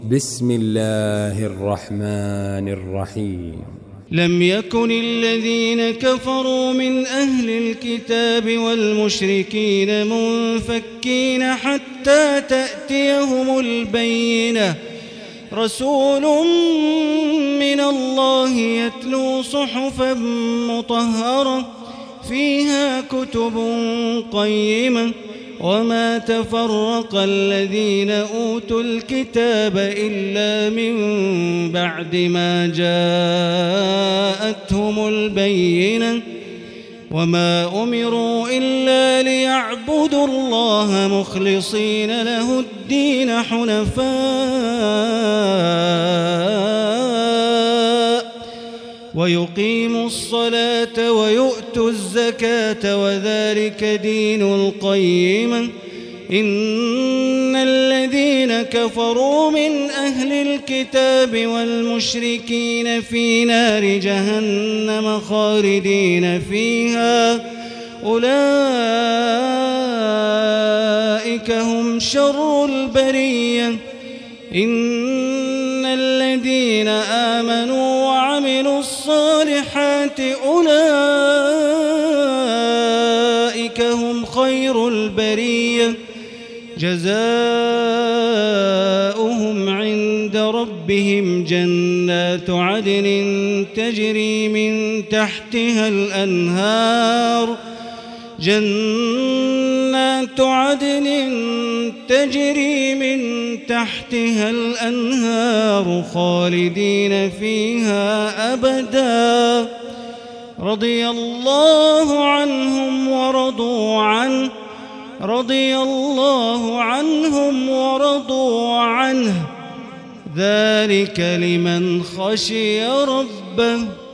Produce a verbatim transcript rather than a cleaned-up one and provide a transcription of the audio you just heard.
بسم الله الرحمن الرحيم. لم يكن الذين كفروا من أهل الكتاب والمشركين منفكين حتى تأتيهم البينة، رسول من الله يتلو صحفا مطهرة فيها كتب قيمة، وما تفرق الذين أوتوا الكتاب إلا من بعد ما جاءتهم البينة، وما أمروا إلا ليعبدوا الله مخلصين له الدين حنفاء ويقيموا الصلاة ويؤتوا الزكاة وذلك دين القيمة. إن الذين كفروا من أهل الكتاب والمشركين في نار جهنم خالدين فيها، أولئك هم شر البرية. إن الذين آمنوا وعملوا الصالحات أولئك هم خير البرية، جزاؤهم عند ربهم جنات عدن تجري من تحتها الأنهار جنات عدن تجري من تحتها الأنهار خالدين فيها أبدا، رضي الله عنهم ورضوا عنه رضي الله عنهم ورضوا عنه ذلك لمن خشي ربه.